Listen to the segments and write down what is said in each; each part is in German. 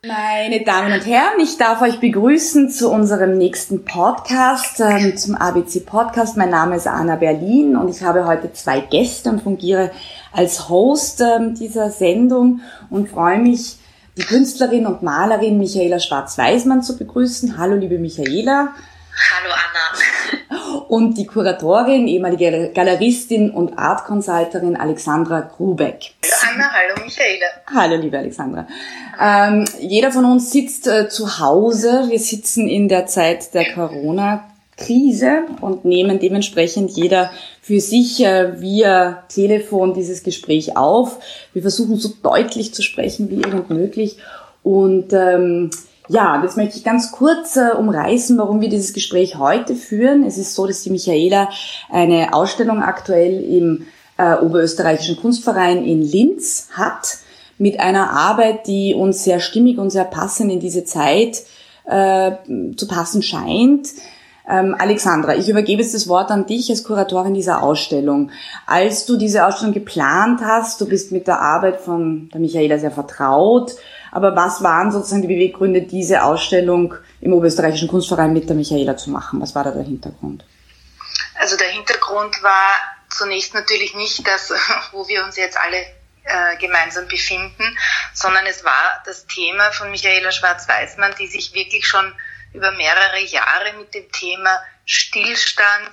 Meine Damen und Herren, ich darf euch begrüßen zu unserem nächsten Podcast, zum ABC Podcast. Mein Name ist Anna Berlin und ich habe heute 2 Gäste und fungiere als Host dieser Sendung und freue mich, die Künstlerin und Malerin Michaela Schwarz-Weismann zu begrüßen. Hallo, liebe Michaela. Hallo, Anna. Und die Kuratorin, ehemalige Galeristin und Art Consulterin Alexandra Grubeck. Hallo, Anna. Hallo, Michaela. Hallo, liebe Alexandra. Jeder von uns sitzt zu Hause. Wir sitzen in der Zeit der Corona-Krise und nehmen dementsprechend jeder für sich via Telefon dieses Gespräch auf. Wir versuchen so deutlich zu sprechen wie irgend möglich. Und jetzt möchte ich ganz kurz umreißen, warum wir dieses Gespräch heute führen. Es ist so, dass die Michaela eine Ausstellung aktuell im Oberösterreichischen Kunstverein in Linz hat, mit einer Arbeit, die uns sehr stimmig und sehr passend in diese Zeit zu passen scheint. Alexandra, ich übergebe jetzt das Wort an dich als Kuratorin dieser Ausstellung. Als du diese Ausstellung geplant hast, du bist mit der Arbeit von der Michaela sehr vertraut, aber was waren sozusagen die Beweggründe, diese Ausstellung im Oberösterreichischen Kunstverein mit der Michaela zu machen? Was war da der Hintergrund? Also der Hintergrund war zunächst natürlich nicht das, wo wir uns jetzt alle gemeinsam befinden, sondern es war das Thema von Michaela Schwarz-Weismann, die sich wirklich schon über mehrere Jahre mit dem Thema Stillstand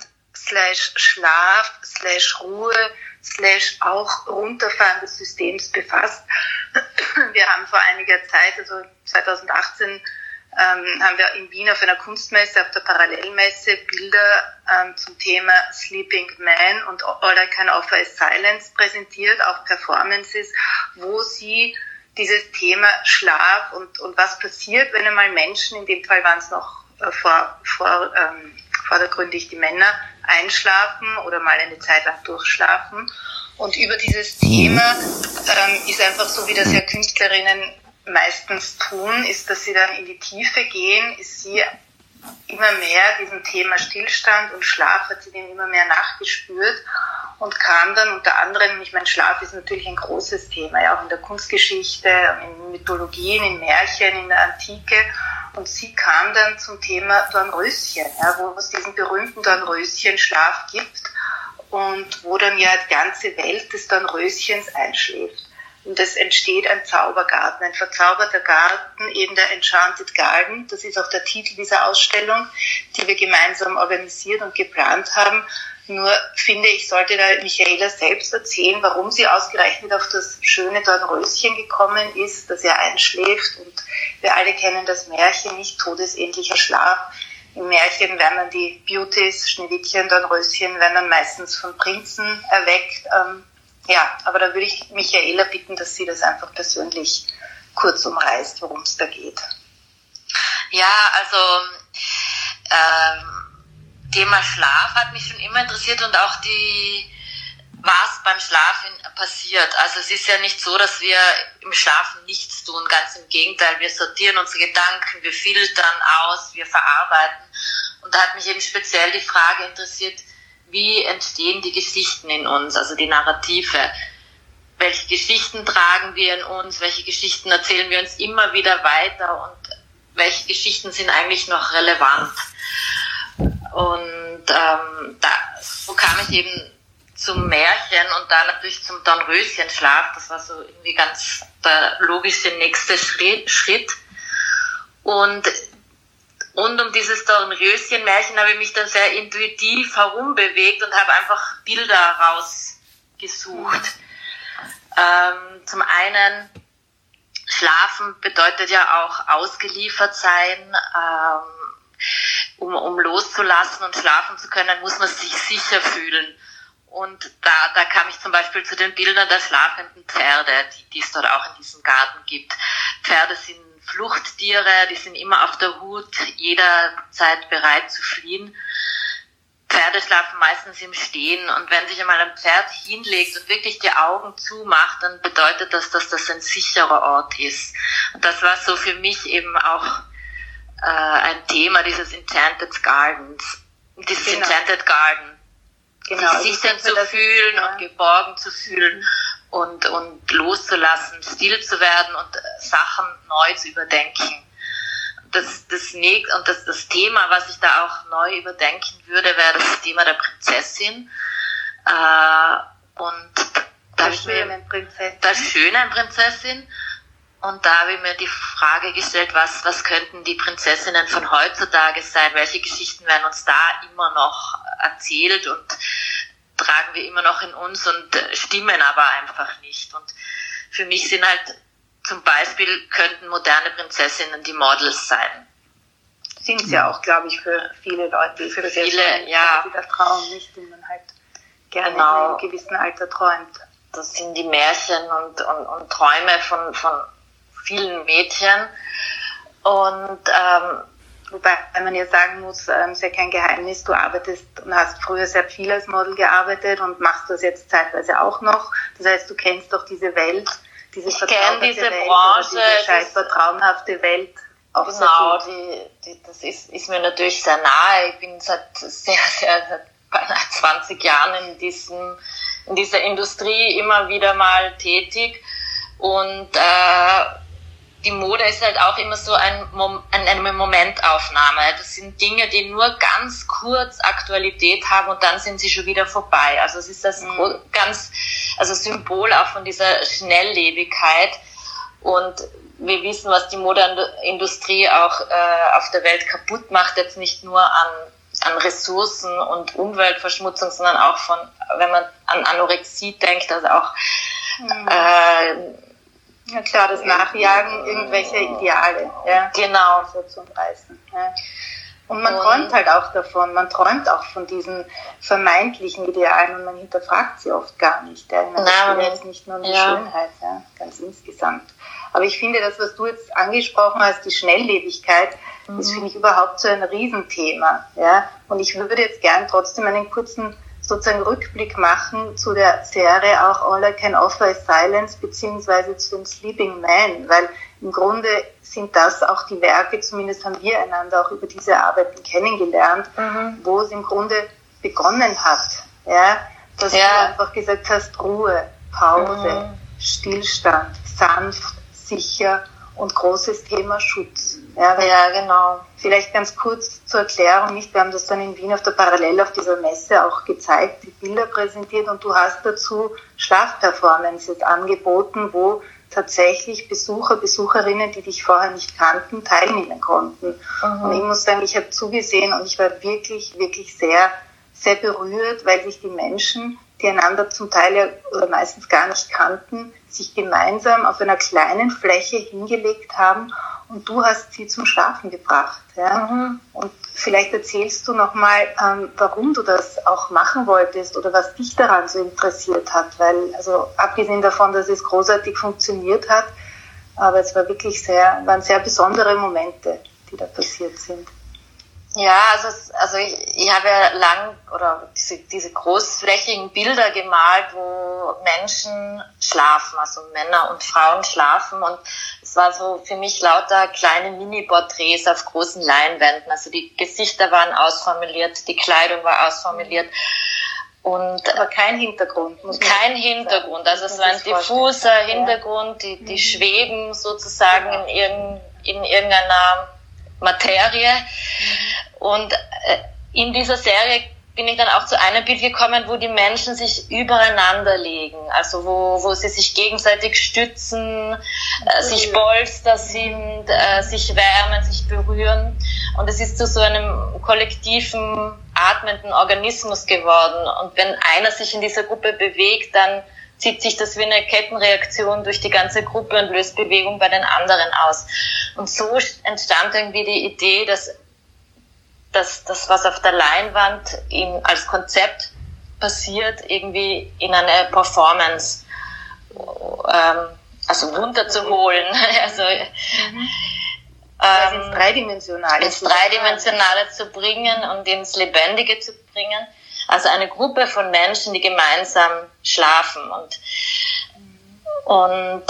/Schlaf /Ruhe auch Runterfahren des Systems befasst. Wir haben vor einiger Zeit, also 2018, haben wir in Wien auf einer Kunstmesse, auf der Parallelmesse, Bilder zum Thema Sleeping Man und All I Can Offer is Silence präsentiert, auch Performances, wo sie dieses Thema Schlaf und was passiert, wenn einmal Menschen, in dem Fall waren es noch vordergründig die Männer, einschlafen oder mal eine Zeit lang durchschlafen. Und über dieses Thema ist einfach so, wie das ja Künstlerinnen meistens tun, ist, dass sie dann in die Tiefe gehen, ist sie immer mehr diesem Thema Stillstand und Schlaf, hat sie dem immer mehr nachgespürt und kam dann unter anderem, ich meine, Schlaf ist natürlich ein großes Thema, ja auch in der Kunstgeschichte, in Mythologien, in Märchen, in der Antike, und sie kam dann zum Thema Dornröschen, ja, wo es diesen berühmten Dornröschen-Schlaf gibt und wo dann ja die ganze Welt des Dornröschens einschläft. Und es entsteht ein Zaubergarten, ein verzauberter Garten, eben der Enchanted Garden. Das ist auch der Titel dieser Ausstellung, die wir gemeinsam organisiert und geplant haben. Nur finde ich, sollte da Michaela selbst erzählen, warum sie ausgerechnet auf das schöne Dornröschen gekommen ist, das ja einschläft. Und wir alle kennen das Märchen, nicht todesähnlicher Schlaf. Im Märchen werden dann die Beauties, Schneewittchen, Dornröschen, werden dann meistens von Prinzen erweckt. Aber da würde ich Michaela bitten, dass sie das einfach persönlich kurz umreißt, worum es da geht. Ja, also Thema Schlaf hat mich schon immer interessiert und auch was beim Schlafen passiert. Also es ist ja nicht so, dass wir im Schlafen nichts tun, ganz im Gegenteil. Wir sortieren unsere Gedanken, wir filtern aus, wir verarbeiten. Und da hat mich eben speziell die Frage interessiert, wie entstehen die Geschichten in uns, also die Narrative? Welche Geschichten tragen wir in uns? Welche Geschichten erzählen wir uns immer wieder weiter? Und welche Geschichten sind eigentlich noch relevant? Und so kam ich eben zum Märchen und dann natürlich zum Dornröschenschlaf. Das war so irgendwie ganz der logische nächste Schritt. Und rund um dieses Dornröschen-Märchen habe ich mich dann sehr intuitiv herumbewegt und habe einfach Bilder rausgesucht. Zum einen, Schlafen bedeutet ja auch ausgeliefert sein. Um loszulassen und schlafen zu können, muss man sich sicher fühlen. Und da kam ich zum Beispiel zu den Bildern der schlafenden Pferde, die es dort auch in diesem Garten gibt. Pferde sind Fluchttiere, die sind immer auf der Hut, jederzeit bereit zu fliehen. Pferde schlafen meistens im Stehen und wenn sich einmal ein Pferd hinlegt und wirklich die Augen zumacht, dann bedeutet das, dass das ein sicherer Ort ist. Und das war so für mich eben auch ein Thema dieses Enchanted Gardens, Enchanted Garden. Genau, sich dann zu fühlen und geborgen zu fühlen. und loszulassen, still zu werden und Sachen neu zu überdenken. Das Thema, was ich da auch neu überdenken würde, wäre das Thema der Prinzessin. Und der schönen Prinzessin. Und da habe ich mir die Frage gestellt, was könnten die Prinzessinnen von heutzutage sein? Welche Geschichten werden uns da immer noch erzählt und tragen wir immer noch in uns und stimmen aber einfach nicht? Und für mich sind halt zum Beispiel, könnten moderne Prinzessinnen die Models sein. Sind sie ja auch, glaube ich, für viele Leute, für viele, der Traum nicht, den man halt gerne in einem gewissen Alter träumt. Das sind die Märchen und Träume von vielen Mädchen. Und wobei man ja sagen muss, ist ja kein Geheimnis, du arbeitest und hast früher sehr viel als Model gearbeitet und machst das jetzt zeitweise auch noch. Das heißt, du kennst doch diese Welt, diese diese Branche, diese scheinbar traumhafte Welt auch genau, das ist mir natürlich sehr nahe. Ich bin seit beinahe 20 Jahren in dieser Industrie immer wieder mal tätig und die Mode ist halt auch immer so eine Momentaufnahme. Das sind Dinge, die nur ganz kurz Aktualität haben und dann sind sie schon wieder vorbei. Also es ist das Symbol auch von dieser Schnelllebigkeit. Und wir wissen, was die Modeindustrie auch auf der Welt kaputt macht, jetzt nicht nur an Ressourcen und Umweltverschmutzung, sondern auch wenn man an Anorexie denkt, also auch ja klar, das Nachjagen irgendwelcher Ideale. Ja, genau. So zum Reißen. Ja. Und man träumt halt auch davon, man träumt auch von diesen vermeintlichen Idealen und man hinterfragt sie oft gar nicht. Ja. Das geht jetzt nicht nur um die Schönheit, ja, ganz insgesamt. Aber ich finde, das, was du jetzt angesprochen hast, die Schnelllebigkeit, das finde ich überhaupt so ein Riesenthema. Ja. Und ich würde jetzt gern trotzdem einen kurzen sozusagen Rückblick machen zu der Serie auch All I Can Offer is Silence beziehungsweise zu dem Sleeping Man, weil im Grunde sind das auch die Werke, zumindest haben wir einander auch über diese Arbeiten kennengelernt, wo es im Grunde begonnen hat, ja, dass du einfach gesagt hast, Ruhe, Pause, Stillstand, sanft, sicher und großes Thema Schutz. Ja, genau. Vielleicht ganz kurz zur Erklärung, wir haben das dann in Wien auf der Parallel auf dieser Messe auch gezeigt, die Bilder präsentiert und du hast dazu Schlafperformances angeboten, wo tatsächlich Besucherinnen, die dich vorher nicht kannten, teilnehmen konnten. Und ich muss sagen, ich habe zugesehen und ich war wirklich, wirklich sehr, sehr berührt, weil sich die Menschen, die einander zum Teil oder meistens gar nicht kannten, sich gemeinsam auf einer kleinen Fläche hingelegt haben und du hast sie zum Schlafen gebracht. Ja? Und vielleicht erzählst du nochmal, warum du das auch machen wolltest oder was dich daran so interessiert hat, weil, also abgesehen davon, dass es großartig funktioniert hat, aber es waren sehr besondere Momente, die da passiert sind. Ja, also ich habe ja diese großflächigen Bilder gemalt, wo Menschen schlafen, also Männer und Frauen schlafen und es war so für mich lauter kleine Mini-Porträts auf großen Leinwänden, also die Gesichter waren ausformuliert, die Kleidung war ausformuliert aber kein Hintergrund. Kein Hintergrund, also es war ein diffuser Hintergrund, die schweben sozusagen in irgendeiner Materie. Und in dieser Serie bin ich dann auch zu einem Bild gekommen, wo die Menschen sich übereinander legen, also wo sie sich gegenseitig stützen, sich Polster sind, sich wärmen, sich berühren. Und es ist zu so einem kollektiven, atmenden Organismus geworden. Und wenn einer sich in dieser Gruppe bewegt, dann zieht sich das wie eine Kettenreaktion durch die ganze Gruppe und löst Bewegung bei den anderen aus. Und so entstand irgendwie die Idee, dass das, was auf der Leinwand als Konzept passiert, irgendwie in eine Performance runterzuholen. Also ins Dreidimensionale zu bringen und ins Lebendige zu bringen. Also eine Gruppe von Menschen, die gemeinsam schlafen und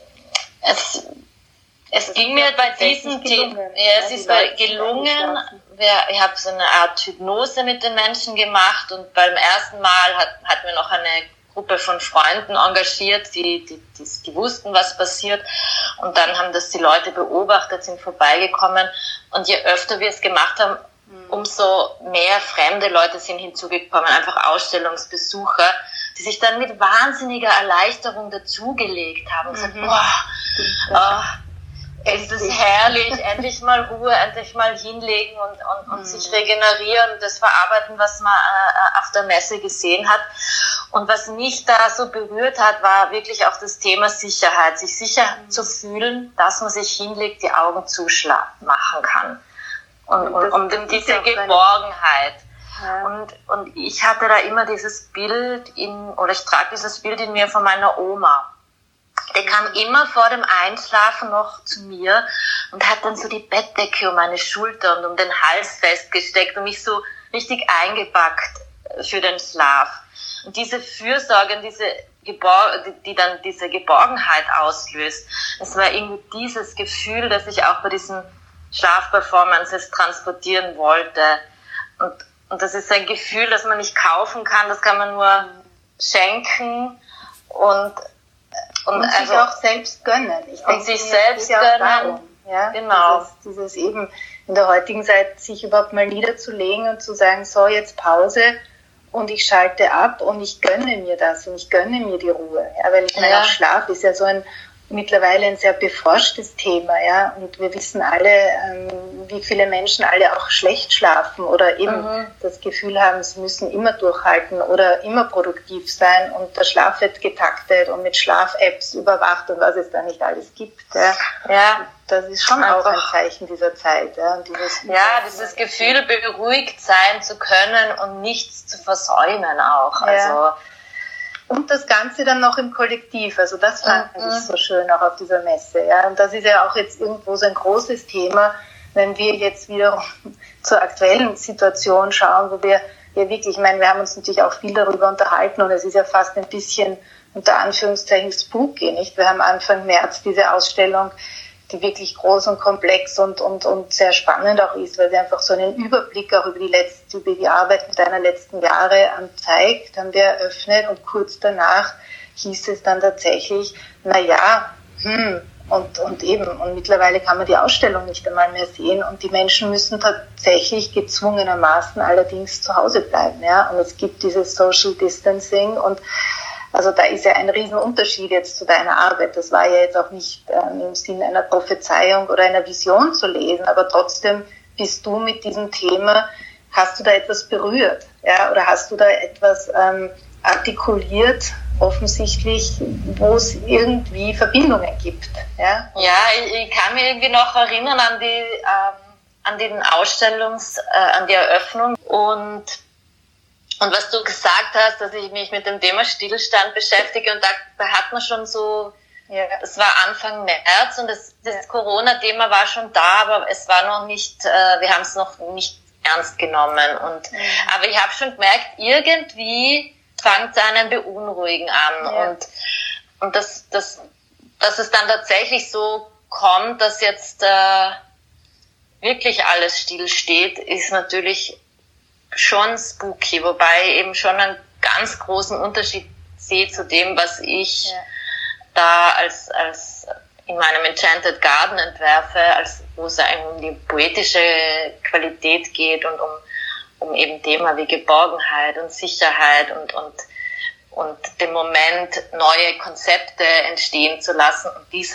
es ging mir bei diesen Themen, es ist gelungen. Ich habe so eine Art Hypnose mit den Menschen gemacht und beim ersten Mal hatten wir noch eine Gruppe von Freunden engagiert, die wussten, was passiert. Und dann haben das die Leute beobachtet, sind vorbeigekommen. Und je öfter wir es gemacht haben, umso mehr fremde Leute sind hinzugekommen, einfach Ausstellungsbesucher, die sich dann mit wahnsinniger Erleichterung dazugelegt haben und gesagt, es ist herrlich, endlich mal Ruhe, endlich mal hinlegen und sich regenerieren, das verarbeiten, was man auf der Messe gesehen hat. Und was mich da so berührt hat, war wirklich auch das Thema Sicherheit, sich sicher zu fühlen, dass man sich hinlegt, die Augen machen kann. Und diese Geborgenheit. Ja. Und ich hatte da immer dieses Bild ich trage dieses Bild in mir von meiner Oma. Der kam immer vor dem Einschlafen noch zu mir und hat dann so die Bettdecke um meine Schulter und um den Hals festgesteckt und mich so richtig eingepackt für den Schlaf. Und diese Fürsorge, die dann diese Geborgenheit auslöst, es war irgendwie dieses Gefühl, das ich auch bei diesen Schlafperformances transportieren wollte. Und das ist ein Gefühl, das man nicht kaufen kann, das kann man nur schenken und sich auch selbst gönnen. Ich denke, sich selbst gönnen. Darum, ja? Genau. Dieses eben in der heutigen Zeit sich überhaupt mal niederzulegen und zu sagen, so jetzt Pause und ich schalte ab und ich gönne mir das und ich gönne mir die Ruhe. Ja, weil ich meine, auch Schlaf ist ja so mittlerweile ein sehr beforschtes Thema, ja, und wir wissen alle, wie viele Menschen alle auch schlecht schlafen oder eben das Gefühl haben, sie müssen immer durchhalten oder immer produktiv sein und der Schlaf wird getaktet und mit Schlaf-Apps überwacht und was es da nicht alles gibt. Ja, das ist schon auch ein Zeichen dieser Zeit. Ja, und dieses Gefühl, beruhigt sein zu können und nichts zu versäumen auch. Also und das Ganze dann noch im Kollektiv. Also das fand ich so schön auch auf dieser Messe. Ja. Und das ist ja auch jetzt irgendwo so ein großes Thema, wenn wir jetzt wiederum zur aktuellen Situation schauen, wo wir ja wirklich, ich meine, wir haben uns natürlich auch viel darüber unterhalten und es ist ja fast ein bisschen unter Anführungszeichen spooky, nicht? Wir haben Anfang März diese Ausstellung, die wirklich groß und komplex und sehr spannend auch ist, weil sie einfach so einen Überblick auch über die Arbeit deiner letzten Jahre zeigt, haben wir eröffnet und kurz danach hieß es dann tatsächlich, und mittlerweile kann man die Ausstellung nicht einmal mehr sehen und die Menschen müssen tatsächlich gezwungenermaßen allerdings zu Hause bleiben, ja, und es gibt dieses Social Distancing und also da ist ja ein Riesenunterschied jetzt zu deiner Arbeit. Das war ja jetzt auch nicht im Sinne einer Prophezeiung oder einer Vision zu lesen, aber trotzdem bist du mit diesem Thema, hast du da etwas berührt, ja, oder hast du da etwas artikuliert, offensichtlich, wo es irgendwie Verbindungen gibt, ja? Ja, ich kann mich irgendwie noch erinnern an die Eröffnung und was du gesagt hast, dass ich mich mit dem Thema Stillstand beschäftige und da hat man schon so, das war Anfang März und das Corona-Thema war schon da, aber es war noch nicht, wir haben es noch nicht ernst genommen aber ich habe schon gemerkt, irgendwie fängt es einen beunruhigen an und dass es dann tatsächlich so kommt, dass jetzt wirklich alles stillsteht, ist natürlich schon spooky, wobei ich eben schon einen ganz großen Unterschied sehe zu dem, was ich da als in meinem Enchanted Garden entwerfe, wo es eigentlich um die poetische Qualität geht und um eben Thema wie Geborgenheit und Sicherheit und dem Moment neue Konzepte entstehen zu lassen und diesem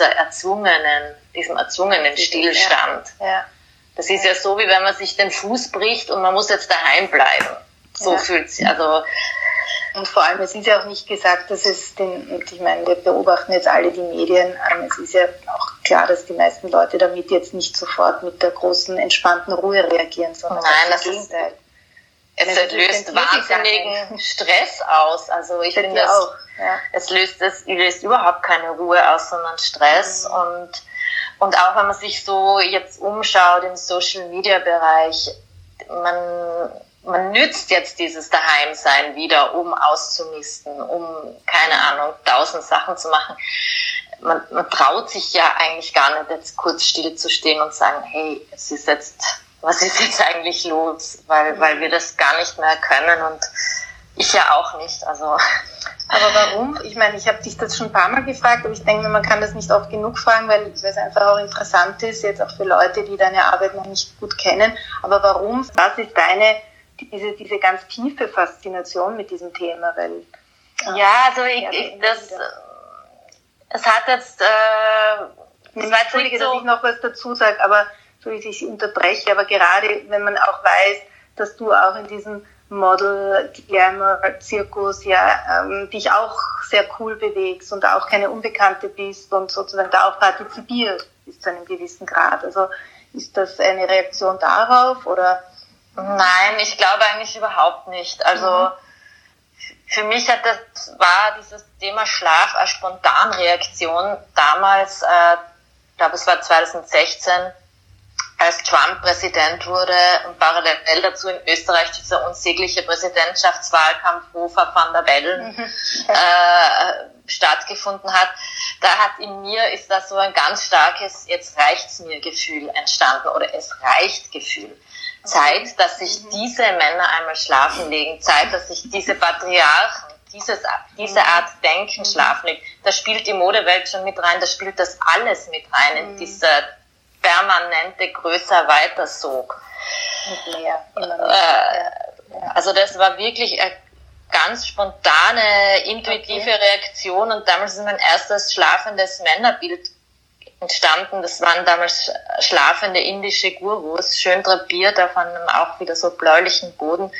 erzwungenen Stillstand. Ja. Das ist ja so, wie wenn man sich den Fuß bricht und man muss jetzt daheim bleiben. So fühlt sich, also. Und vor allem, es ist ja auch nicht gesagt, dass ich meine, wir beobachten jetzt alle die Medien, es ist ja auch klar, dass die meisten Leute damit jetzt nicht sofort mit der großen, entspannten Ruhe reagieren, sondern das Gegenteil. Es löst wahnsinnigen Stress aus. Also ich finde auch. Es löst überhaupt keine Ruhe aus, sondern Stress und auch wenn man sich so jetzt umschaut im Social-Media-Bereich, man nützt jetzt dieses Daheimsein wieder, um auszumisten, um, keine Ahnung, 1000 Sachen zu machen. Man traut sich ja eigentlich gar nicht, jetzt kurz still zu stehen und sagen, hey, was ist jetzt eigentlich los? Weil wir das gar nicht mehr können und Ich ja auch nicht, also. Aber warum? Ich meine, ich habe dich das schon ein paar Mal gefragt, aber ich denke mir, man kann das nicht oft genug fragen, weil es einfach auch interessant ist, jetzt auch für Leute, die deine Arbeit noch nicht gut kennen. Aber warum? Was ist diese ganz tiefe Faszination mit diesem Thema? Weil, also es hat jetzt, Entschuldige, dass ich noch was dazu sage, aber Entschuldige, ich unterbreche, aber gerade wenn man auch weiß, dass du auch in diesem Model, Glamour, Zirkus, dich auch sehr cool bewegst und auch keine Unbekannte bist und sozusagen da auch partizipierst bis zu einem gewissen Grad. Also ist das eine Reaktion darauf oder? Nein, ich glaube eigentlich überhaupt nicht. Also für mich war dieses Thema Schlaf eine Spontanreaktion damals, ich glaube es war 2016, als Trump Präsident wurde und parallel dazu in Österreich dieser unsägliche Präsidentschaftswahlkampf Hofer van der Bellen stattgefunden hat, in mir ist da so ein ganz starkes jetzt reicht's mir Gefühl entstanden oder es reicht Gefühl. Zeit, dass sich diese Männer einmal schlafen legen, Zeit, dass sich diese Patriarchen, diese Art Denken schlafen legen. Da spielt die Modewelt schon mit rein, da spielt das alles mit rein in dieser permanente Größer-Weiter-Sog. Also das war wirklich eine ganz spontane, intuitive Reaktion und damals ist mein erstes schlafendes Männerbild entstanden. Das waren damals schlafende indische Gurus, schön drapiert auf einem auch wieder so bläulichen Boden.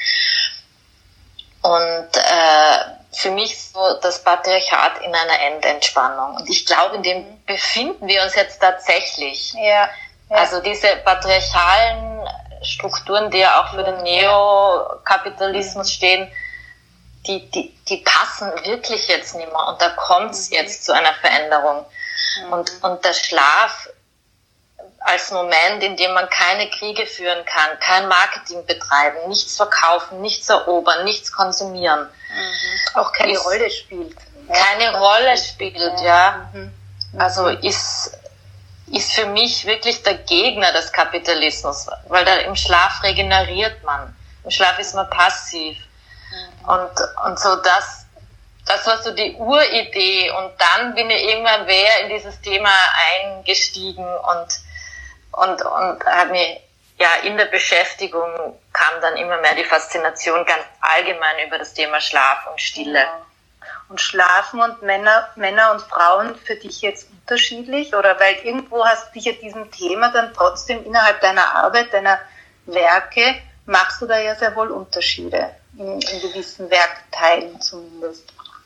Und für mich so das Patriarchat in einer Endentspannung. Und ich glaube, in dem befinden wir uns jetzt tatsächlich. Ja. Also diese patriarchalen Strukturen, die ja auch für den Neokapitalismus stehen, die passen wirklich jetzt nicht mehr. Und da kommt es jetzt zu einer Veränderung. Und der Schlaf als Moment, in dem man keine Kriege führen kann, kein Marketing betreiben, nichts verkaufen, nichts erobern, nichts konsumieren. Auch keine Rolle spielt. Keine Rolle spielt, ja. Also ist für mich wirklich der Gegner des Kapitalismus, weil da im Schlaf regeneriert man. Im Schlaf ist man passiv. Und so das war so die Uridee und dann bin ich irgendwann in dieses Thema eingestiegen und habe mich, in der Beschäftigung kam dann immer mehr die Faszination ganz allgemein über das Thema Schlaf und Stille. Ja. Und schlafen und Männer und Frauen für dich jetzt unterschiedlich? Oder weil irgendwo hast du dich ja diesem Thema dann trotzdem innerhalb deiner Arbeit, deiner Werke, machst du da ja sehr wohl Unterschiede, in gewissen Werkteilen zumindest.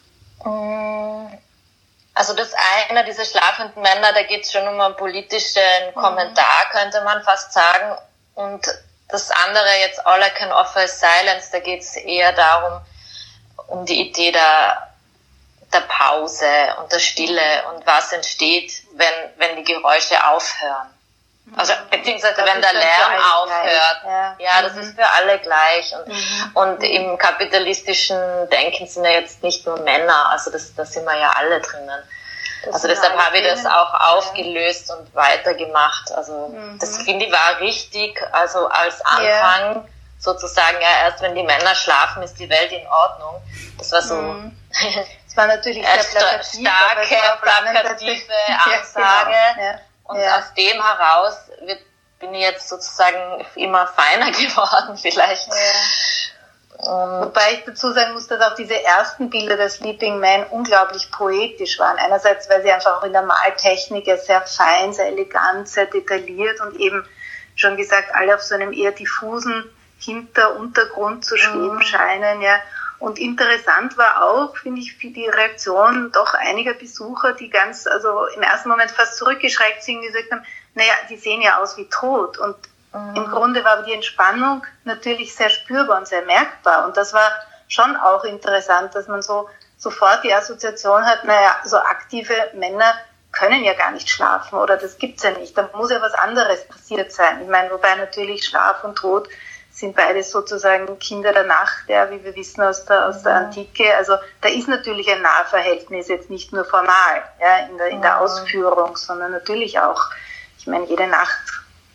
Also das eine, diese schlafenden Männer, da geht es schon um einen politischen Kommentar, könnte man fast sagen. Und das andere, jetzt All I Can Offer is Silence, da geht es eher darum, um die Idee der Pause und der Stille und was entsteht, wenn die Geräusche aufhören. Also beziehungsweise das wenn der Lärm aufhört. Ja, das ist für alle gleich. Und im kapitalistischen Denken sind ja jetzt nicht nur Männer, also da sind wir ja alle drinnen. Also deshalb habe ich das auch aufgelöst und weitergemacht. Also das finde ich war richtig, also als Anfang sozusagen, erst wenn die Männer schlafen, ist die Welt in Ordnung. Das war so es war natürlich sehr starke, plakative Ansage. Ja. Und aus dem heraus bin ich jetzt sozusagen immer feiner geworden vielleicht. Wobei ich dazu sagen muss, dass auch diese ersten Bilder der Sleeping Man unglaublich poetisch waren. Einerseits, weil sie einfach auch in der Maltechnik sehr fein, sehr elegant, sehr detailliert und eben, schon gesagt, alle auf so einem eher diffusen Untergrund zu schweben scheinen, Und interessant war auch, finde ich, für die Reaktion doch einiger Besucher, die also im ersten Moment fast zurückgeschreckt sind, gesagt haben, die sehen ja aus wie tot. Und im Grunde war aber die Entspannung natürlich sehr spürbar und sehr merkbar. Und das war schon auch interessant, dass man so sofort die Assoziation hat, so aktive Männer können ja gar nicht schlafen oder das gibt's ja nicht. Da muss ja was anderes passiert sein. Ich meine, wobei natürlich Schlaf und Tod sind beides sozusagen Kinder der Nacht, wie wir wissen aus der Antike. Also da ist natürlich ein Nahverhältnis, jetzt nicht nur formal, in der Ausführung, sondern natürlich auch, ich meine, jede Nacht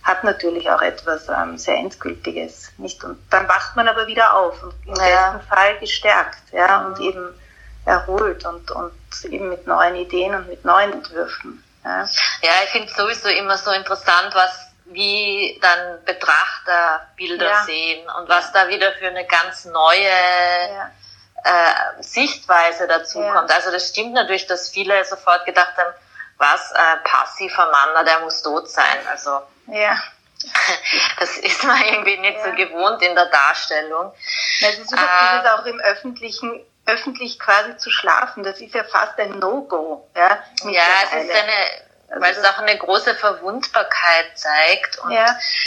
hat natürlich auch etwas sehr Endgültiges. Nicht? Und dann wacht man aber wieder auf und im besten Fall gestärkt, ja, und eben erholt und eben mit neuen Ideen und mit neuen Entwürfen. Ja, ich finde es sowieso immer so interessant, wie dann Betrachter Bilder sehen und was da wieder für eine ganz neue Sichtweise dazu kommt. Also das stimmt natürlich, dass viele sofort gedacht haben, was, passiver Mann, der muss tot sein. Also das ist man irgendwie nicht so gewohnt in der Darstellung. Es ist dieses auch im öffentlich quasi zu schlafen, das ist ja fast ein No-Go. Ja, es ist weil es auch eine große Verwundbarkeit zeigt. Und,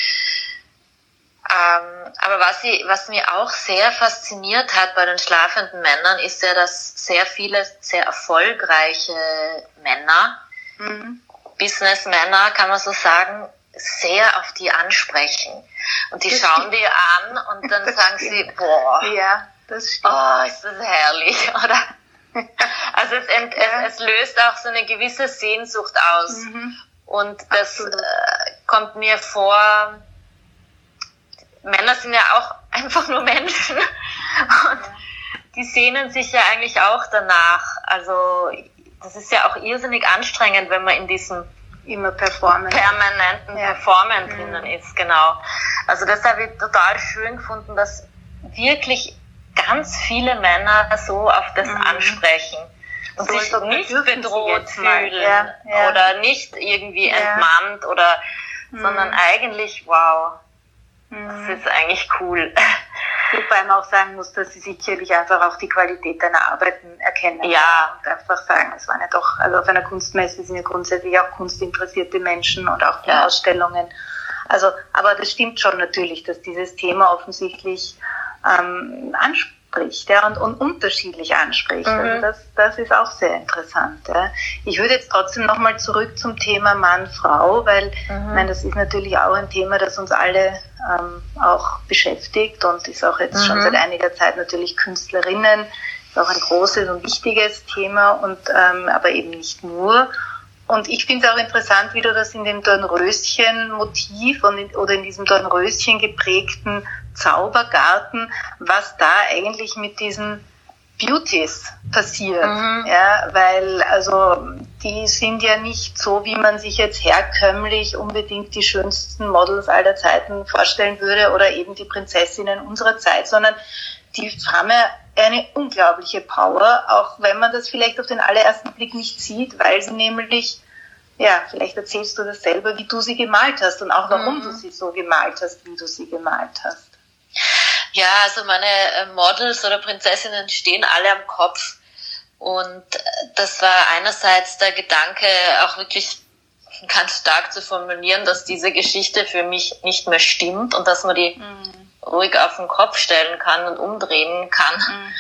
aber was mir auch sehr fasziniert hat bei den schlafenden Männern, ist ja, dass sehr viele sehr erfolgreiche Männer, Businessmänner, kann man so sagen, sehr auf die ansprechen. Und die schauen die an und dann sagen sie, boah, das stimmt. Oh, ist das herrlich, oder? Also es löst auch so eine gewisse Sehnsucht aus. Und das kommt mir vor, Männer sind ja auch einfach nur Menschen und die sehnen sich ja eigentlich auch danach. Also das ist ja auch irrsinnig anstrengend, wenn man in diesem immer permanenten Performen drinnen ist, genau. Also das habe ich total schön gefunden, dass wirklich ganz viele Männer so auf das ansprechen und so sich nicht bedroht fühlen oder nicht irgendwie entmannt oder, sondern eigentlich, wow, das ist eigentlich cool. Wobei man auch sagen muss, dass sie sicherlich einfach auch die Qualität deiner Arbeiten erkennen. Ja. Und einfach sagen, es waren ja doch, also auf einer Kunstmesse sind ja grundsätzlich auch kunstinteressierte Menschen und auch die Ausstellungen. Also, aber das stimmt schon natürlich, dass dieses Thema offensichtlich anspricht, und unterschiedlich anspricht. Also das ist auch sehr interessant. Ja. Ich würde jetzt trotzdem nochmal zurück zum Thema Mann-Frau, weil ich meine, das ist natürlich auch ein Thema, das uns alle auch beschäftigt und ist auch jetzt schon seit einiger Zeit natürlich Künstlerinnen, ist auch ein großes und wichtiges Thema und aber eben nicht nur. Und ich finde es auch interessant, wie du das in dem Dornröschen-Motiv oder in diesem Dornröschen geprägten Zaubergarten, was da eigentlich mit diesen Beauties passiert. Ja, weil also die sind ja nicht so, wie man sich jetzt herkömmlich unbedingt die schönsten Models aller Zeiten vorstellen würde oder eben die Prinzessinnen unserer Zeit, sondern die haben ja eine unglaubliche Power, auch wenn man das vielleicht auf den allerersten Blick nicht sieht, weil sie nämlich, vielleicht erzählst du das selber, wie du sie gemalt hast und auch warum du sie so gemalt hast, wie du sie gemalt hast. Ja, also meine Models oder Prinzessinnen stehen alle am Kopf und das war einerseits der Gedanke, auch wirklich ganz stark zu formulieren, dass diese Geschichte für mich nicht mehr stimmt und dass man die ruhig auf den Kopf stellen kann und umdrehen kann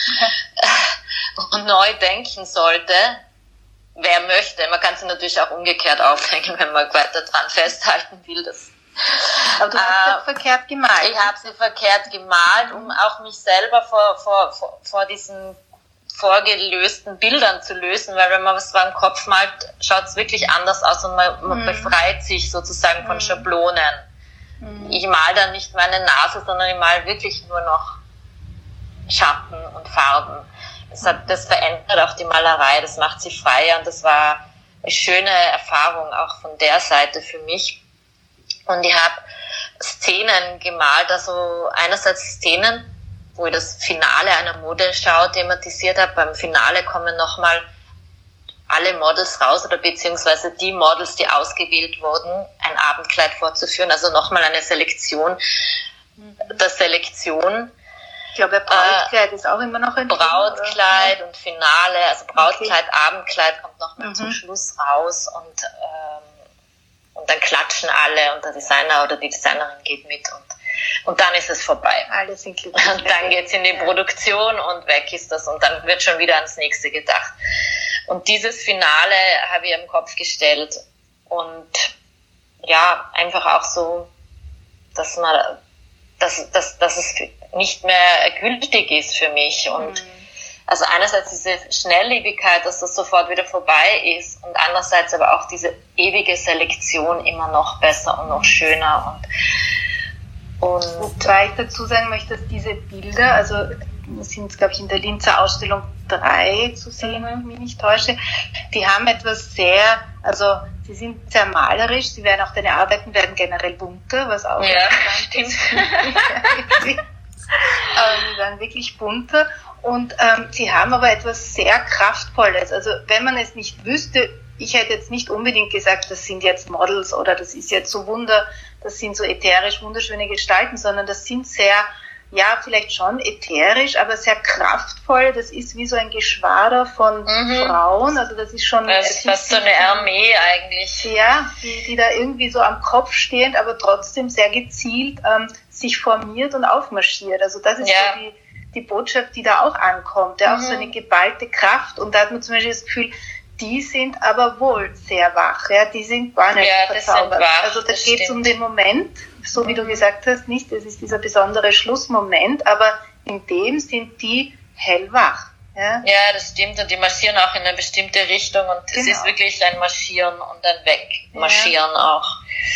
und neu denken sollte, wer möchte. Man kann sie natürlich auch umgekehrt aufhängen, wenn man weiter dran festhalten will. Aber du hast sie verkehrt gemalt. Ich habe sie verkehrt gemalt, um auch mich selber vor diesen vorgelösten Bildern zu lösen, weil wenn man was vor dem Kopf malt, schaut es wirklich anders aus und man befreit sich sozusagen von Schablonen. Ich male dann nicht meine Nase, sondern ich male wirklich nur noch Schatten und Farben. Das verändert auch die Malerei, das macht sie freier und das war eine schöne Erfahrung auch von der Seite für mich. Und ich habe Szenen gemalt, also einerseits Szenen, wo ich das Finale einer Modeschau thematisiert habe. Beim Finale kommen nochmal alle Models raus oder beziehungsweise die Models, die ausgewählt wurden, ein Abendkleid vorzuführen, also nochmal eine Selektion der Selektion. Ich glaube, Brautkleid ist auch immer noch ein Brautkleid Thema, und Finale, also Brautkleid, Abendkleid kommt nochmal zum Schluss raus und dann klatschen alle und der Designer oder die Designerin geht mit und dann ist es vorbei. Alle sind glücklich. Und dann geht's in die Produktion und weg ist das und dann wird schon wieder ans nächste gedacht. Und dieses Finale habe ich im Kopf gestellt und ja, einfach auch so, dass es nicht mehr gültig ist für mich und also einerseits diese Schnelllebigkeit, dass das sofort wieder vorbei ist und andererseits aber auch diese ewige Selektion immer noch besser und noch schöner und wobei ich dazu sagen möchte, dass diese Bilder, also das sind, glaube ich, in der Linzer Ausstellung 3 zu sehen, wenn ich mich nicht täusche, die haben etwas sehr, also sie sind sehr malerisch, deine Arbeiten werden generell bunter, was auch interessant ist. Die werden wirklich bunter und sie haben aber etwas sehr Kraftvolles. Also wenn man es nicht wüsste, ich hätte jetzt nicht unbedingt gesagt, das sind jetzt Models oder das ist jetzt so das sind so ätherisch wunderschöne Gestalten, sondern das sind sehr, ja, vielleicht schon ätherisch, aber sehr kraftvoll. Das ist wie so ein Geschwader von Frauen. Also das ist schon... Das ist fast so eine Armee eigentlich. Ja, die da irgendwie so am Kopf stehend, aber trotzdem sehr gezielt sich formiert und aufmarschiert. Also das ist so die Botschaft, die da auch ankommt. Ja, auch so eine geballte Kraft. Und da hat man zum Beispiel das Gefühl, die sind aber wohl sehr wach. Ja, die sind gar nicht verzaubert. Wach, also da geht es um den Moment, so wie du gesagt hast, nicht, das ist dieser besondere Schlussmoment, aber in dem sind die hellwach. Ja, das stimmt, und die marschieren auch in eine bestimmte Richtung und es ist wirklich ein Marschieren und ein Wegmarschieren auch.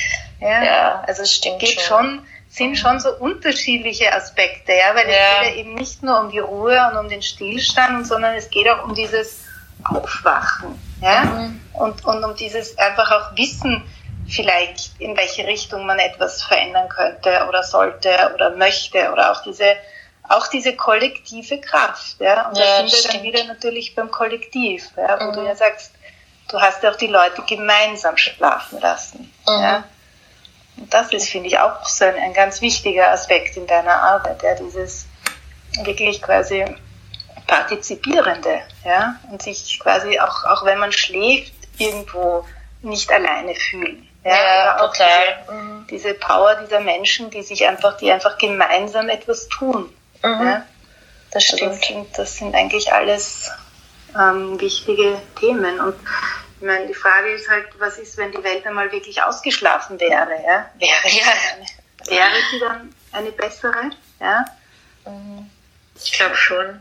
Ja, also es stimmt sind schon so unterschiedliche Aspekte, ja, weil es geht ja eben nicht nur um die Ruhe und um den Stillstand, sondern es geht auch um dieses Aufwachen, ja, und um dieses einfach auch Wissen, vielleicht in welche Richtung man etwas verändern könnte oder sollte oder möchte oder auch diese kollektive Kraft, ja, und da sind wir dann wieder natürlich beim Kollektiv, ja, wo du ja sagst, du hast ja auch die Leute gemeinsam schlafen lassen, ja, und das ist, finde ich, auch so ein ganz wichtiger Aspekt in deiner Arbeit, ja, dieses wirklich quasi Partizipierende, ja, und sich quasi auch wenn man schläft, irgendwo nicht alleine fühlen. Ja, auch total. Diese Power dieser Menschen, die einfach gemeinsam etwas tun. Ja. Das stimmt. Also das sind eigentlich alles wichtige Themen. Und ich meine, die Frage ist halt, was ist, wenn die Welt einmal wirklich ausgeschlafen wäre? Ja? Wäre sie dann eine bessere? Ja? Ich glaube schon.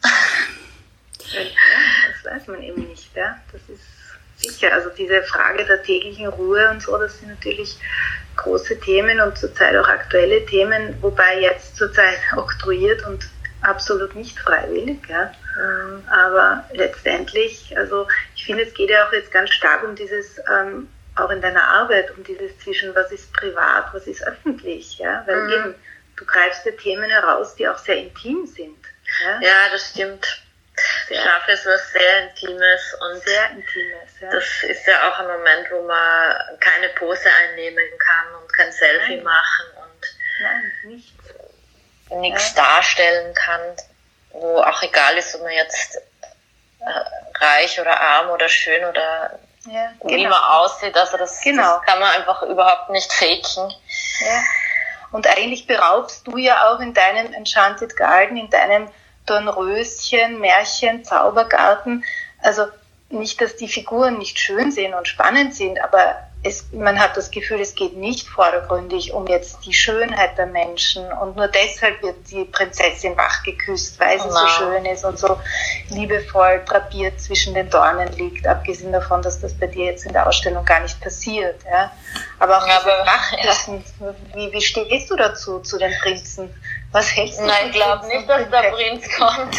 Das weiß man eben nicht. Ja? Das ist sicher. Also diese Frage der täglichen Ruhe und so, das sind natürlich große Themen und zurzeit auch aktuelle Themen, wobei jetzt zurzeit oktroyiert und absolut nicht freiwillig. Ja? Aber letztendlich, also ich finde, es geht ja auch jetzt ganz stark um dieses, auch in deiner Arbeit, um dieses zwischen was ist privat, was ist öffentlich. Ja? Weil eben, du greifst ja Themen heraus, die auch sehr intim sind. Ja, das stimmt. Schlaf ist was sehr Intimes und sehr Intimes, ja. Das ist ja auch ein Moment, wo man keine Pose einnehmen kann und kein Selfie machen und nichts darstellen kann, wo auch egal ist, ob man jetzt reich oder arm oder schön oder wie man aussieht, also das kann man einfach überhaupt nicht faken. Ja. Und eigentlich beraubst du ja auch in deinem Enchanted Garden, in deinem Dornröschen, Märchen, Zaubergarten, also nicht, dass die Figuren nicht schön sind und spannend sind, aber man hat das Gefühl, es geht nicht vordergründig um jetzt die Schönheit der Menschen und nur deshalb wird die Prinzessin wach geküsst, weil sie so schön ist und so liebevoll drapiert zwischen den Dornen liegt, abgesehen davon, dass das bei dir jetzt in der Ausstellung gar nicht passiert. Ja. Aber auch diese Wachküssen, wie stehst du dazu, zu den Prinzen? Was hältst du? Nein, ich glaube nicht, dass der Prinz kommt.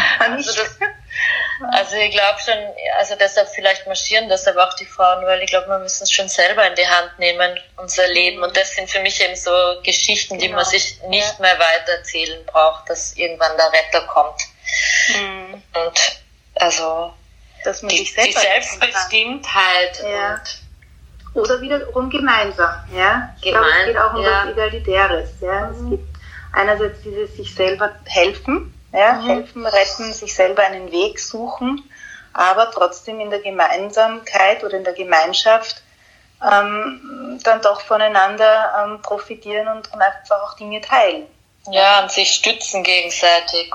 Also ich glaube schon, also deshalb vielleicht marschieren deshalb auch die Frauen, weil ich glaube, wir müssen es schon selber in die Hand nehmen, unser Leben. Und das sind für mich eben so Geschichten, die man sich nicht mehr weiter erzählen braucht, dass irgendwann der Retter kommt. Und also dass man die Selbstbestimmtheit und oder wiederum gemeinsam. Ja? Ich glaube, es geht auch um was Egalitäres. Ja? Es gibt einerseits dieses sich selber helfen, helfen, retten, sich selber einen Weg suchen, aber trotzdem in der Gemeinsamkeit oder in der Gemeinschaft dann doch voneinander profitieren und einfach auch Dinge teilen. Ja, und sich stützen gegenseitig.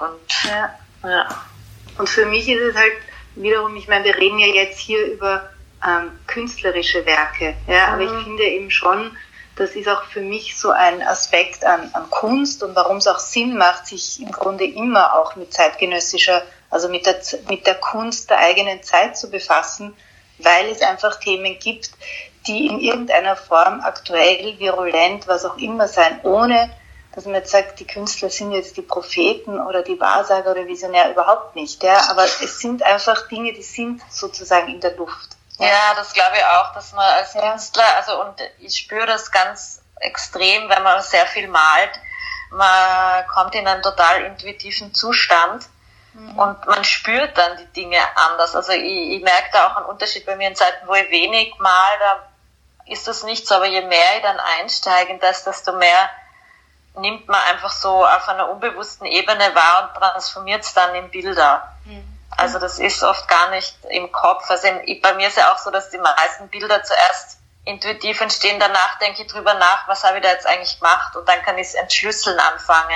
Und für mich ist es halt wiederum, ich meine, wir reden ja jetzt hier über künstlerische Werke, aber ich finde eben schon, das ist auch für mich so ein Aspekt an Kunst und warum es auch Sinn macht, sich im Grunde immer auch mit zeitgenössischer also mit der Kunst der eigenen Zeit zu befassen, weil es einfach Themen gibt, die in irgendeiner Form aktuell, virulent, was auch immer sein, ohne dass man jetzt sagt, die Künstler sind jetzt die Propheten oder die Wahrsager oder Visionär, überhaupt nicht. Ja? Aber es sind einfach Dinge, die sind sozusagen in der Luft. Ja, das glaube ich auch, dass man als Künstler, also und ich spüre das ganz extrem, wenn man sehr viel malt, man kommt in einen total intuitiven Zustand und man spürt dann die Dinge anders. Also ich merke da auch einen Unterschied bei mir in Zeiten, wo ich wenig mal, da ist das nicht so, aber je mehr ich dann einsteige, desto mehr nimmt man einfach so auf einer unbewussten Ebene wahr und transformiert es dann in Bilder. Also das ist oft gar nicht im Kopf. Also bei mir ist ja auch so, dass die meisten Bilder zuerst intuitiv entstehen, danach denke ich drüber nach, was habe ich da jetzt eigentlich gemacht, und dann kann ich es entschlüsseln anfangen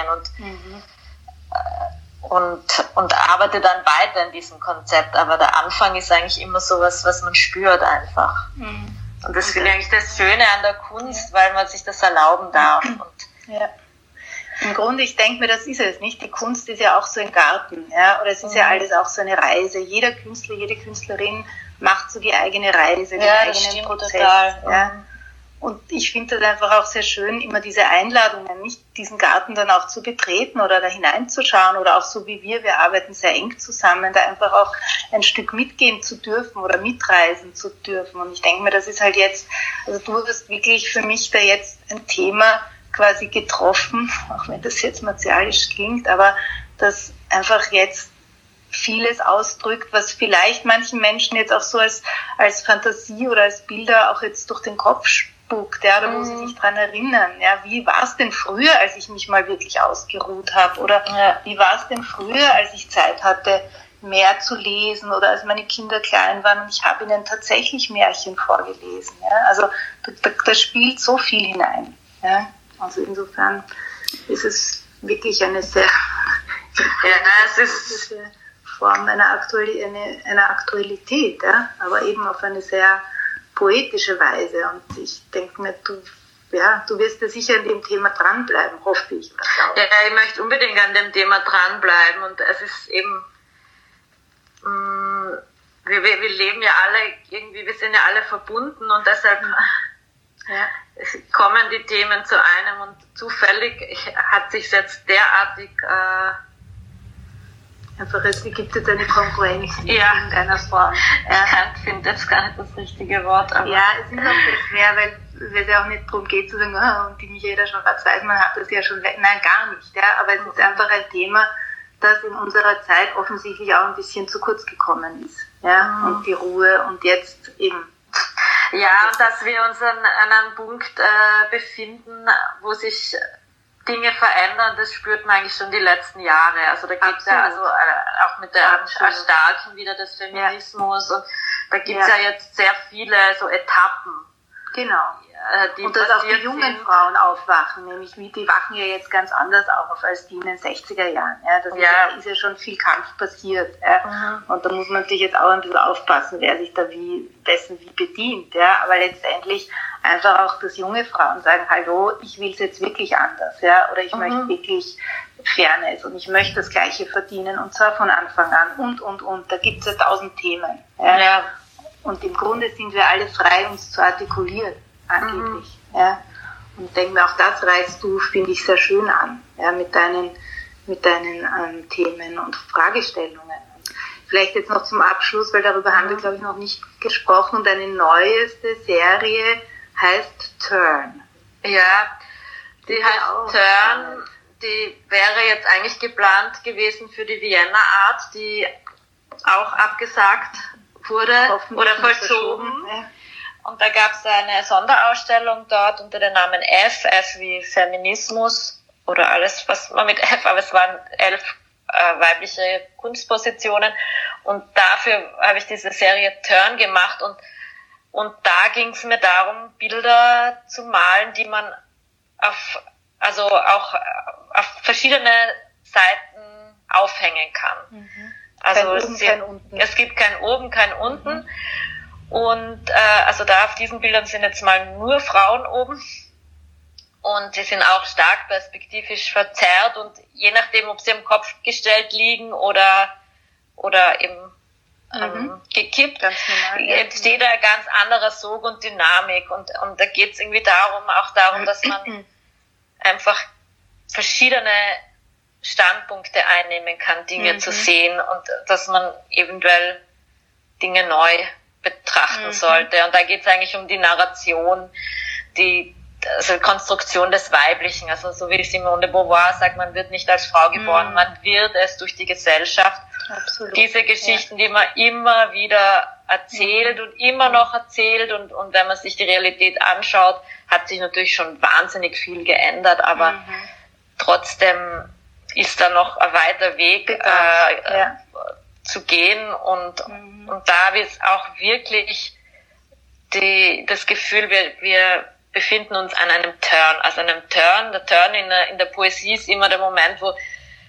und arbeite dann weiter in diesem Konzept. Aber der Anfang ist eigentlich immer so was man spürt einfach. Und das finde ich eigentlich das Schöne an der Kunst, weil man sich das erlauben darf. Ja. Im Grunde, ich denke mir, das ist es nicht. Die Kunst ist ja auch so ein Garten, ja, oder es ist ja alles auch so eine Reise. Jeder Künstler, jede Künstlerin macht so die eigene Reise, den eigenen Prozess. Total. Ja. Und ich finde das einfach auch sehr schön, immer diese Einladungen, nicht diesen Garten dann auch zu betreten oder da hineinzuschauen oder auch so wie wir arbeiten sehr eng zusammen, da einfach auch ein Stück mitgehen zu dürfen oder mitreisen zu dürfen. Und ich denke mir, das ist halt jetzt, also du hast wirklich für mich da jetzt ein Thema quasi getroffen, auch wenn das jetzt martialisch klingt, aber das einfach jetzt vieles ausdrückt, was vielleicht manchen Menschen jetzt auch so als Fantasie oder als Bilder auch jetzt durch den Kopf spukt, ja, oder wo sie sich dran erinnern, ja, wie war es denn früher, als ich mich mal wirklich ausgeruht habe, oder wie war es denn früher, als ich Zeit hatte, mehr zu lesen, oder als meine Kinder klein waren und ich habe ihnen tatsächlich Märchen vorgelesen, ja, also da spielt so viel hinein, ja. Also insofern ist es wirklich eine sehr Form einer Aktualität, ja? Aber eben auf eine sehr poetische Weise. Und ich denke mir, du wirst ja sicher an dem Thema dranbleiben, hoffe ich. Ja, ich möchte unbedingt an dem Thema dranbleiben. Und es ist eben, wir leben ja alle irgendwie, wir sind ja alle verbunden und deshalb kommen die Themen zu einem, und zufällig hat sich jetzt derartig einfach, es gibt jetzt eine Konkurrenz in irgendeiner Form. Ich finde jetzt gar nicht das richtige Wort. Aber ja, es ist auch sehr schwer, weil es ja auch nicht darum geht zu sagen, und die Michaela Schwarz-Weiß, man hat das ja schon, nein, gar nicht. Ja, aber es ist einfach ein Thema, das in unserer Zeit offensichtlich auch ein bisschen zu kurz gekommen ist. Ja, und die Ruhe und jetzt eben. Ja, und dass wir uns an einem Punkt befinden, wo sich Dinge verändern, das spürt man eigentlich schon die letzten Jahre. Also da gibt es ja also auch mit der Erstarken wieder des Feminismus, und da gibt es ja jetzt sehr viele so Etappen. Genau. Und dass auch die jungen Frauen aufwachen, nämlich die wachen ja jetzt ganz anders auf als die in den 60er Jahren. Ja, das ist ja schon viel Kampf passiert. Ja. Und da muss man sich jetzt auch ein bisschen aufpassen, wer sich da dessen wie bedient. Ja. Aber letztendlich einfach auch, dass junge Frauen sagen, hallo, ich will es jetzt wirklich anders. Ja. Oder ich möchte wirklich Fairness und ich möchte das Gleiche verdienen, und zwar von Anfang an und. Da gibt es ja 1000 Themen. Ja. Ja. Und im Grunde sind wir alle frei, uns zu artikulieren. Angeblich, ja. Und denke mir, auch das reißt du, finde ich, sehr schön an, ja, mit deinen Themen und Fragestellungen. Und vielleicht jetzt noch zum Abschluss, weil darüber haben wir, glaube ich, noch nicht gesprochen, deine neueste Serie heißt Turn. Ja, die heißt Turn, die wäre jetzt eigentlich geplant gewesen für die Vienna Art, die auch abgesagt wurde oder vollzogen. Ja. Und da gab es eine Sonderausstellung dort unter dem Namen F wie Feminismus oder alles, was man mit F, aber es waren 11 weibliche Kunstpositionen. Und dafür habe ich diese Serie Turn gemacht, und da ging es mir darum, Bilder zu malen, die man auch auf verschiedene Seiten aufhängen kann. Also es gibt kein Oben, kein Unten. Und also da auf diesen Bildern sind jetzt mal nur Frauen oben, und die sind auch stark perspektivisch verzerrt, und je nachdem, ob sie am Kopf gestellt liegen oder oder eben gekippt, ganz normal, entsteht ein ganz anderer Sog und Dynamik. Und da geht es irgendwie darum, dass man einfach verschiedene Standpunkte einnehmen kann, Dinge zu sehen und dass man eventuell Dinge neu betrachten sollte. Und da geht es eigentlich um die Narration, also Konstruktion des Weiblichen. Also so wie Simone de Beauvoir sagt, man wird nicht als Frau geboren, man wird es durch die Gesellschaft. Absolut. Diese Geschichten, die man immer wieder erzählt und immer noch erzählt und wenn man sich die Realität anschaut, hat sich natürlich schon wahnsinnig viel geändert, aber trotzdem ist da noch ein weiter Weg zu gehen und da habe ich auch wirklich das Gefühl, wir befinden uns an einem Turn, also einem Turn. Der Turn in der Poesie ist immer der Moment, wo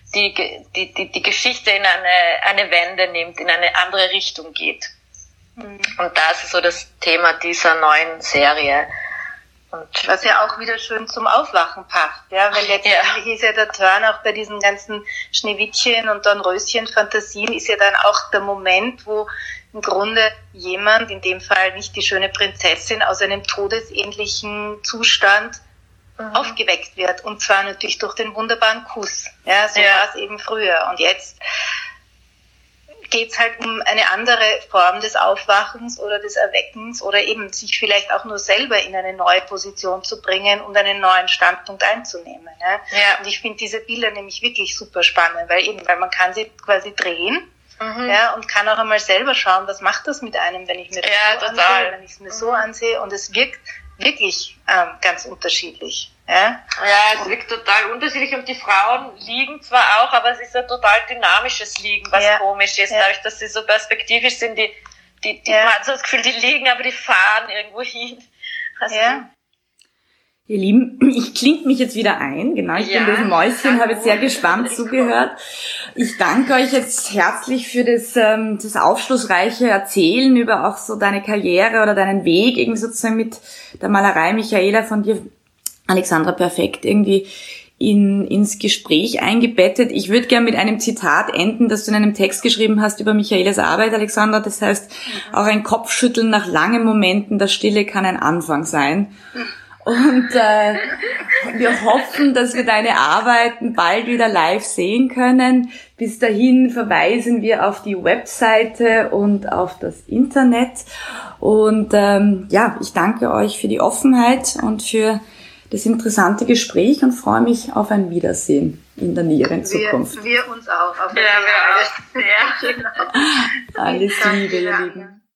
die Geschichte in eine Wende nimmt, in eine andere Richtung geht. Und das ist so das Thema dieser neuen Serie. Und was ja auch wieder schön zum Aufwachen passt, ja, weil letztendlich ist ja der Turn auch bei diesen ganzen Schneewittchen und Dornröschen-Fantasien ist ja dann auch der Moment, wo im Grunde jemand, in dem Fall nicht die schöne Prinzessin, aus einem todesähnlichen Zustand aufgeweckt wird. Und zwar natürlich durch den wunderbaren Kuss. Ja, so war es eben früher. Und jetzt geht's halt um eine andere Form des Aufwachens oder des Erweckens oder eben sich vielleicht auch nur selber in eine neue Position zu bringen und einen neuen Standpunkt einzunehmen. Ja? Und ich finde diese Bilder nämlich wirklich super spannend, weil man kann sie quasi drehen. Und kann auch einmal selber schauen, was macht das mit einem, wenn ich mir das so ansehe, wenn ich es mir so ansehe. Und es wirkt wirklich ganz unterschiedlich. Ja, es wirkt total unterschiedlich und die Frauen liegen zwar auch, aber es ist ein total dynamisches Liegen, was komisch ist, dadurch, dass sie so perspektivisch sind, man hat so das Gefühl, die liegen, aber die fahren irgendwo hin. Also Ihr Lieben, ich klinge mich jetzt wieder ein. Genau, ich bin das Mäuschen, habe jetzt sehr gespannt zugehört. Ich danke euch jetzt herzlich für das aufschlussreiche Erzählen über auch so deine Karriere oder deinen Weg, irgendwie sozusagen mit der Malerei. Michaela, von dir, Alexandra, perfekt irgendwie ins Gespräch eingebettet. Ich würde gerne mit einem Zitat enden, das du in einem Text geschrieben hast über Michaelas Arbeit, Alexandra. Das heißt, auch ein Kopfschütteln nach langen Momenten der Stille kann ein Anfang sein. Und wir hoffen, dass wir deine Arbeiten bald wieder live sehen können. Bis dahin verweisen wir auf die Webseite und auf das Internet. Und ich danke euch für die Offenheit und für das interessante Gespräch und freue mich auf ein Wiedersehen in der näheren Zukunft. Wir uns auch. Auf wir auch. Genau. Alles Liebe, ihr Lieben.